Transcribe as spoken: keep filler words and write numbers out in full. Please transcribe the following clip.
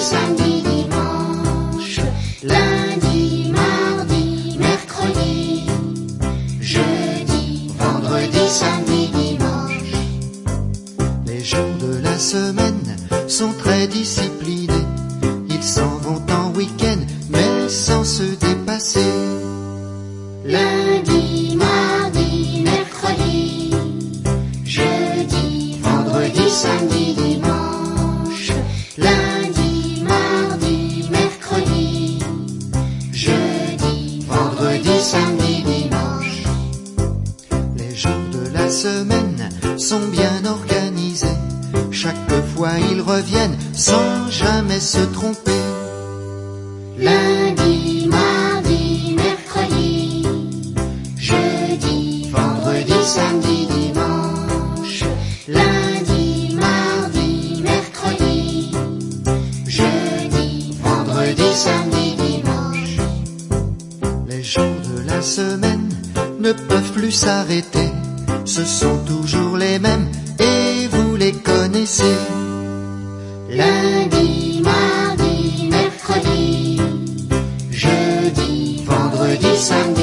samedi, dimanche, lundi, mardi, mercredi, jeudi, vendredi, samedi, dimanche. Les jours de la semaine sont très disciplinés. Ils s'en vont en week-end, mais sans se dépasser. Lundi, mardi, mercredi, jeudi, vendredi, samedi, dimanche, lundi, mardi, mercredi, jeudi, vendredi, samedi, dimanche. Les jours de la semaine sont bien organisés. Chaque fois ils reviennent sans jamais se tromper. Lundi, mardi, mercredi, jeudi, vendredi, samedi, dimanche, lundi, mardi, mercredi, jeudi, vendredi, samedi, dimanche. Les jours de la semaine ne peuvent plus s'arrêter. Ce sont toujours les mêmes et vous les connaissez. Lundi, mardi, mercredi, jeudi, vendredi, samedi,